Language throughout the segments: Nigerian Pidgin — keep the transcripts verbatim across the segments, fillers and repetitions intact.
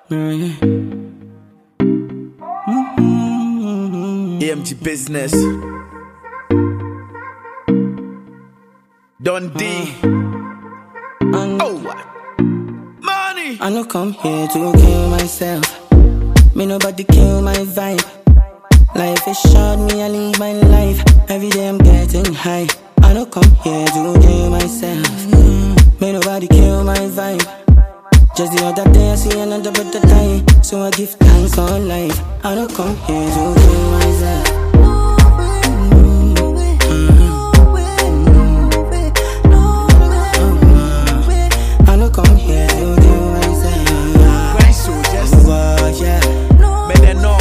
Mm-hmm. A M G Business. Don D. Oh, money. I no come here to kill myself. Me nobody kill my vibe. Life is short, me I live my life. Every day I'm getting high. I no come here to kill myself. Me nobody kill my vibe. Just the other day I see another better time, so I give thanks on life. I don't come here to kill myself. I don't come here to kill myself. Grind soldiers. Oh, yeah. May they know.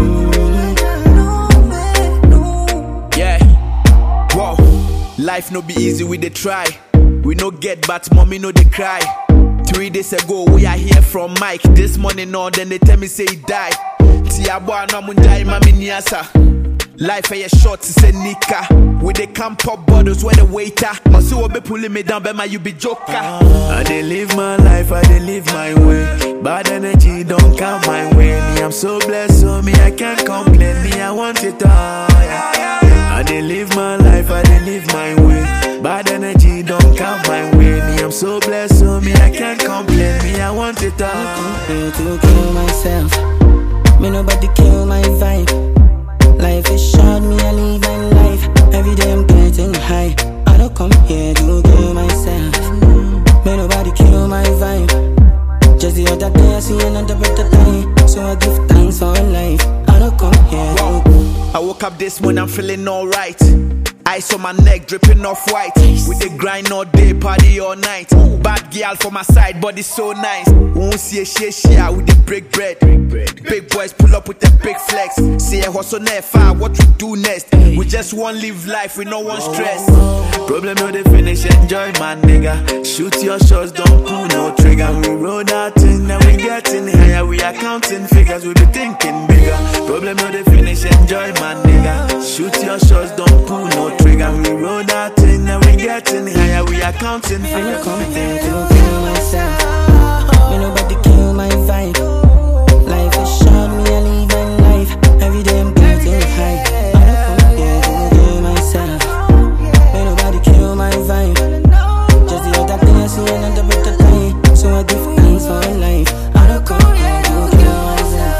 Yeah. Whoa. Life no be easy, we dey try. We no get, but mommy no dey cry. Three days ago, we are here from Mike. This morning on, then they tell me say he died. Tiabo no mundai mami niasa. Life a short, say nika. With the camp pop bottles where the waiter. Masu will be pulling me down, but you be joker. I dey live my life, I dey live my way. Bad energy don't come my way. Me, I'm so blessed, so me, I can't complain. Me, I want it all. Yeah. I dey live my life, I dey live my way. Bad energy don't come my way. Me, I'm so blessed, so me, I can't complain. Me, I want it all. I come here to kill myself. Me nobody kill my vibe. Life is short, me I live my life. Every day I'm getting high. I don't come here to kill myself. Me nobody kill my vibe. Just the other day I see another better time, so I give thanks for life. I don't come here to. I woke up this morning, I'm feeling alright. Ice on my neck, dripping off white. We dey grind all day, party all night. Bad girl for my side, body so nice. Won't see a share share with the break bread. Big boys pull up with the big flex. See a hustle never, what we do next? We just want live life with no one stress. Problem no dey finish, enjoy my nigga. Shoot your shots, don't pull no trigger. We roll that thing, now we getting higher. We are counting figures, we be thinking bigger. Problem no dey finish, enjoy my nigga. Shoot your shots, don't pull no trigger. We roll that thing, now we getting higher. We are counting I figures. don't come here to kill myself. Me nobody kill my vibe. Life is short, me I live my life. Every day I'm getting high. I don't come here to kill myself. Me nobody kill my vibe. Just the other day I see another better time, so I give thanks for life. I don't come here to kill myself.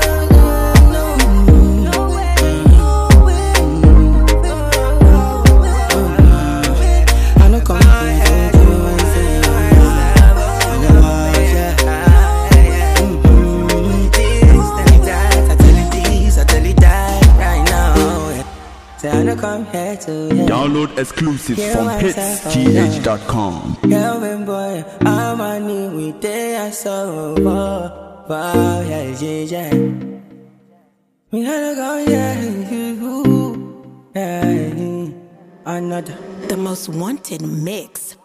I don't come here to kill myself. I don't come here to yeah. Download exclusives Kill from myself, hits g h dot com. Kelvin boy, I'm a new with the so wow, wow, yeah, yeah, yeah. Me had go, yeah, yeah, another. The most wanted mix.